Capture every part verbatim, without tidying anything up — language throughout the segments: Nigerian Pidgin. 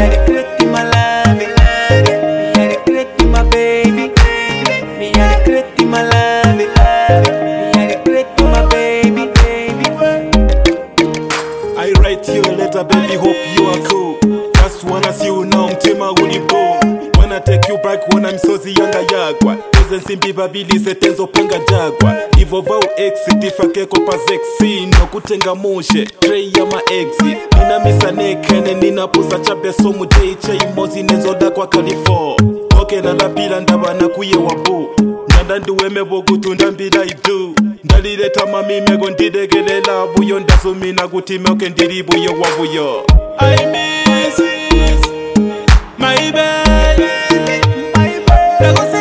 I regret my love, me I regret my baby, me I regret my love, me I regret my baby, baby. I write you a letter, baby, hope you are cool. Just wanna see you now, mtima ulipo. Wanna take you back when I'm sozi yanga yagwa. Simbi babili setenzo panga jagwa. Ivo vau exi tifakeko pa sexy. No kutenga mushe, tray ya ma exi. Nina misa nekene, nina pusa chabe somu jay chay mozi nezo da kwa kalifo. Oke na lapila ndaba na kuye wabu. Nanda nduweme bogu tundambila idu. Ndalileta mami mego ndidegelela buyo. Ndasumi na gutime oke ndiri buyo wabuyo. I miss my baby, my baby.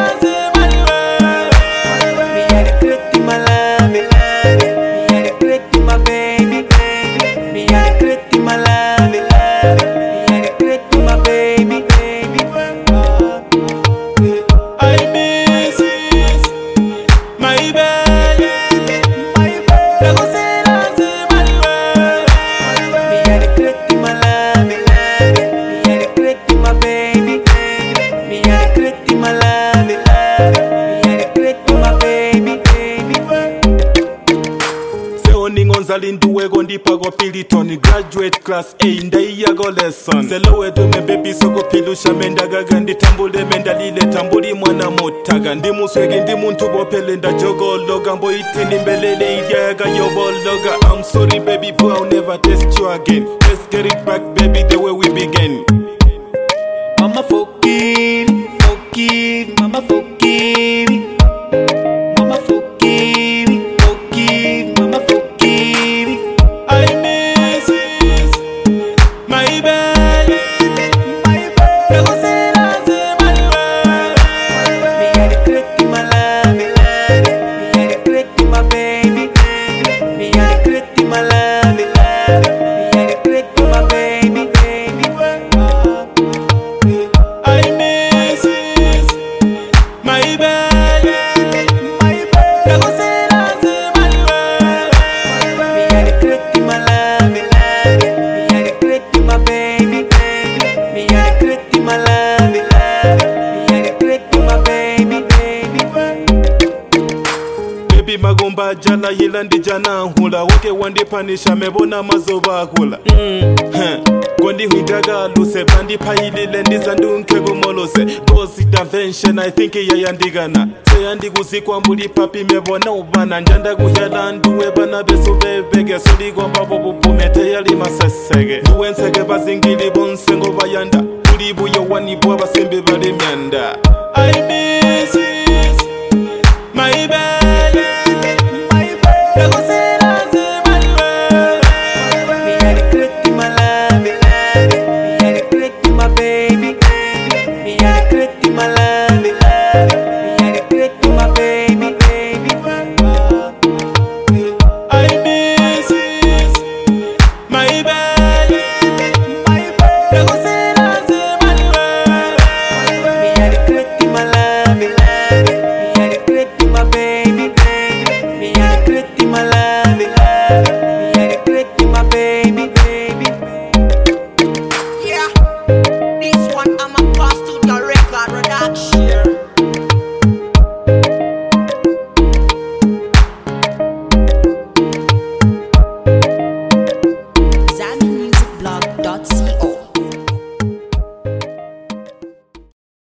Linduwe gondi pago piliton graduate class A ndai yago lesson selowe dume baby soko pilusha menda gagandi tambule menda lile tambuli mwana motaga ndi muswegi ndi muntu bopele nda jogo loga mbo itini mbelele iyaga yobo loga. I'm sorry baby but I'll never test you again. Let's get it back baby the way we began. Mama forgive, forgive, mama forgive, mama forgive, forgive, mama forgive. Magomba jana yilandi jana hula woke wandi panisha mebona mazoba hula mm. huh. Gondi huidaga luse bandi paili lendi zandu nkego molose. Gozi intervention I think ya yandigana. Se yandi guzikwa mbuli papi mebona ubana. Njanda guyala nduwe bana beso bebege. Soli gwamba bobu pumete yali masesege. Duwe nsege bazingili bonsengo bayanda. Ulibu yo wani bwa basembe bali mianda. I miss my baby.